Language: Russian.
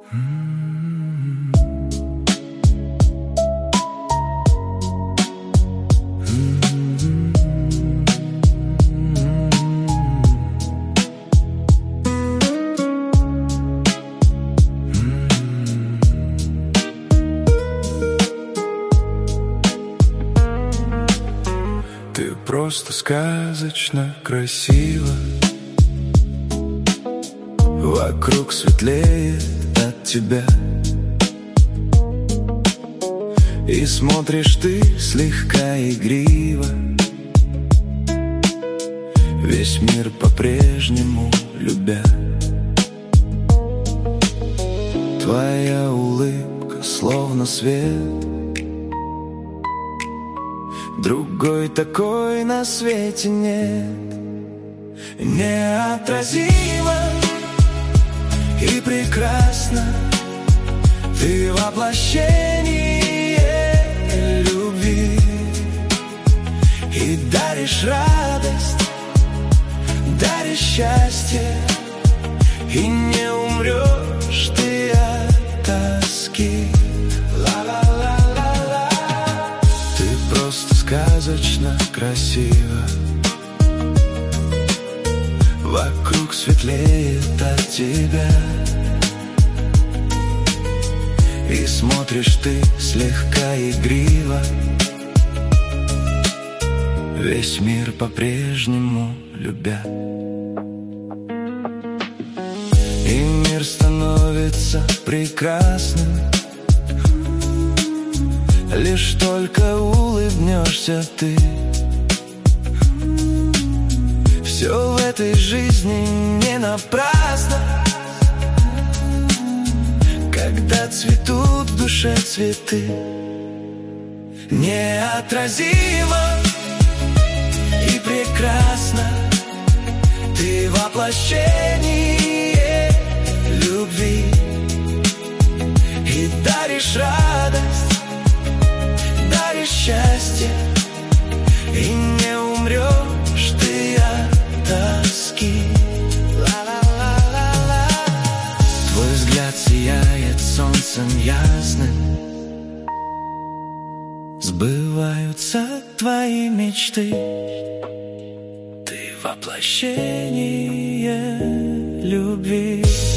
Ты просто сказочно красива. Вокруг светлеет от тебя, и смотришь ты слегка игриво. Весь мир по-прежнему любя. Твоя улыбка словно свет. Другой такой на свете нет. Неотразима и прекрасна. Ты воплощение любви. И даришь радость, даришь счастье. И не умрешь ты от тоски. Ла-ла-ла-ла-ла. Ты просто сказочно красива. Вокруг светлеет от тебя. И смотришь ты слегка игриво. Весь мир по-прежнему любя. И мир становится прекрасным. Лишь только улыбнешься ты. Все в этой жизни не напрасно. Когда цветут в душе цветы. Неотразима и прекрасна. Ты воплощение любви. И даришь радость, даришь счастье. И не умрешь ты от тоски. Ла-ла-ла-ла-ла. Твой взгляд сияет солнцем ясным. Сбываются твои мечты. Ты воплощение любви.